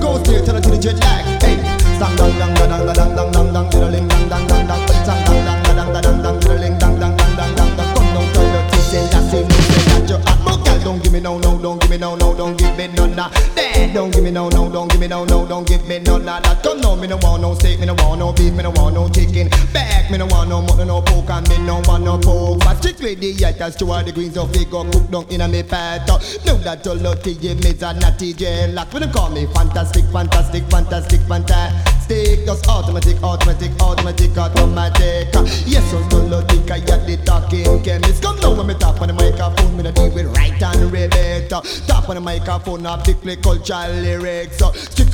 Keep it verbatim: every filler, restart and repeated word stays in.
go straight to the to the jet lag. Hey, dang dang dang dang dang dang dang dang dang diddling dang dang dang dang dang dang dang dang dang dang diddling dang dang dang dang dang dang. Come down to the kitchen, that's it. Say that you're hot, but girl, don't give me no no, don't give me no no, don't give me none of that. Don't give me no no, don't give me no no, don't give me none of that. Come on, me no want no steak, me no want no beef, me no want no chicken. Back, me no want no mutton, no pork, and me no want no pork. But strictly the haters to all the greens of figure cook down in a me pat. Know that you lucky, you miss a natty jail. Like when them call me fantastic, fantastic, fantastic, fantastic. Just automatic, automatic, automatic, automatic. Yes, so so lucky, I got the talking chemist. Come now when me tap on the microphone, me no deal with right and rebate. Tap on the microphone, I pick cultural lyrics.